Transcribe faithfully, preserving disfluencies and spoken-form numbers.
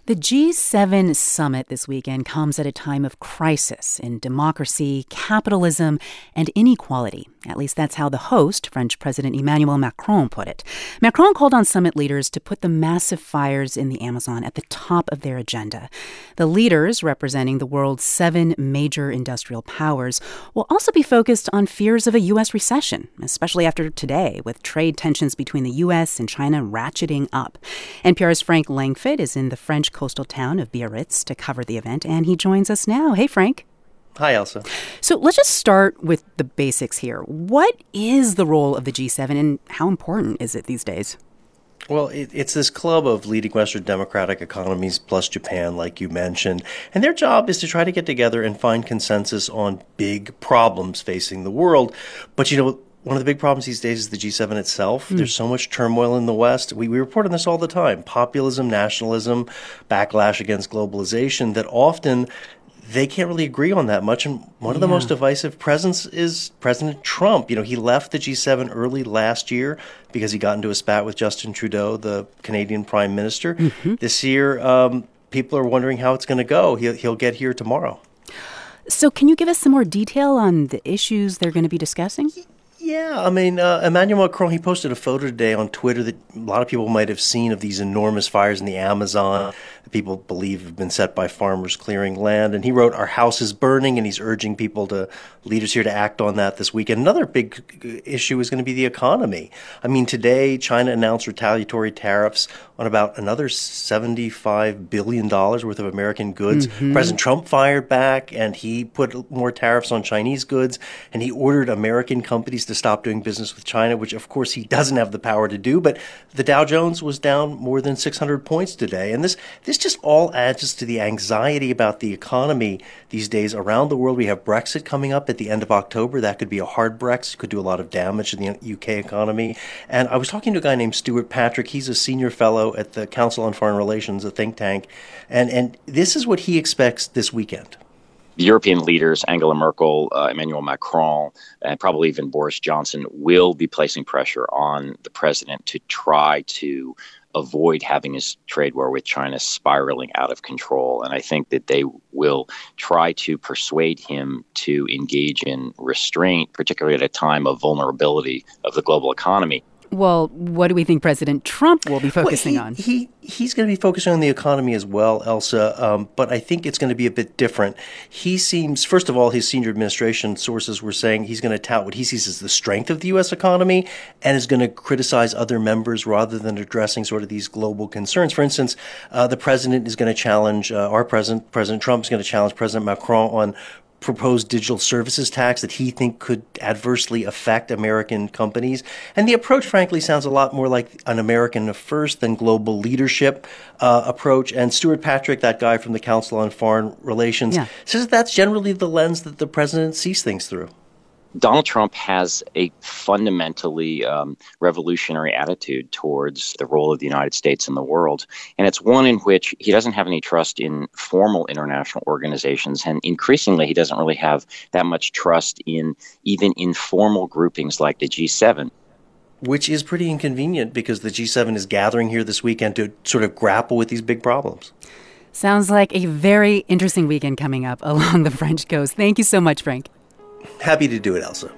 The G seven summit this weekend comes at a time of crisis in democracy, capitalism, and inequality. At least that's how the host, French President Emmanuel Macron, put it. Macron called on summit leaders to put the massive fires in the Amazon at the top of their agenda. The leaders, representing the world's seven major industrial powers, will also be focused on fears of a U S recession, especially after today, with trade tensions between the U S and China ratcheting up. N P R's Frank Langfitt is in the French coastal town of Biarritz to cover the event, and he joins us now. Hey, Frank. Hi, Elsa. So let's just start with the basics here. What is the role of the G seven, and how important is it these days? Well, it, it's this club of leading Western democratic economies plus Japan, like you mentioned. And their job is to try to get together and find consensus on big problems facing the world. But, you know, one of the big problems these days is the G seven itself. Mm. There's so much turmoil in the West. We, we report on this all the time. Populism, nationalism, backlash against globalization, that often they can't really agree on that much. And one of the yeah. most divisive presence is President Trump. You know, he left the G seven early last year because he got into a spat with Justin Trudeau, the Canadian Prime Minister. Mm-hmm. This year, um, people are wondering how it's going to go. He'll, he'll get here tomorrow. So can you give us some more detail on the issues they're going to be discussing? Yeah, I mean, uh, Emmanuel Macron, he posted a photo today on Twitter that a lot of people might have seen of these enormous fires in the Amazon that people believe have been set by farmers clearing land. And he wrote, "Our house is burning," and he's urging people to, leaders here to act on that this weekend. Another big issue is going to be the economy. I mean, today, China announced retaliatory tariffs on about another seventy-five billion dollars worth of American goods. Mm-hmm. President Trump fired back, and he put more tariffs on Chinese goods, and he ordered American companies to stop doing business with China, which, of course, he doesn't have the power to do. But the Dow Jones was down more than six hundred points today. And this this just all adds to the anxiety about the economy these days around the world. We have Brexit coming up at the end of October. That could be a hard Brexit, could do a lot of damage to the U K economy. And I was talking to a guy named Stuart Patrick. He's a senior fellow at the Council on Foreign Relations, a think tank. And, and this is what he expects this weekend. The European leaders, Angela Merkel, uh, Emmanuel Macron, and probably even Boris Johnson, will be placing pressure on the president to try to avoid having his trade war with China spiraling out of control. And I think that they will try to persuade him to engage in restraint, particularly at a time of vulnerability of the global economy. Well, what do we think President Trump will be focusing well, he, on? He He's going to be focusing on the economy as well, Elsa, um, but I think it's going to be a bit different. He seems, first of all, his senior administration sources were saying he's going to tout what he sees as the strength of the U S economy and is going to criticize other members rather than addressing sort of these global concerns. For instance, uh, the president is going to challenge, uh, our president, President Trump is going to challenge President Macron on proposed digital services tax that he think could adversely affect American companies. And the approach, frankly, sounds a lot more like an American first than global leadership uh, approach. And Stuart Patrick, that guy from the Council on Foreign Relations, yeah. says that's generally the lens that the president sees things through. Donald Trump has a fundamentally um, revolutionary attitude towards the role of the United States in the world. And it's one in which he doesn't have any trust in formal international organizations. And increasingly, he doesn't really have that much trust in even informal groupings like the G seven. Which is pretty inconvenient because the G seven is gathering here this weekend to sort of grapple with these big problems. Sounds like a very interesting weekend coming up along the French coast. Thank you so much, Frank. Happy to do it, Elsa.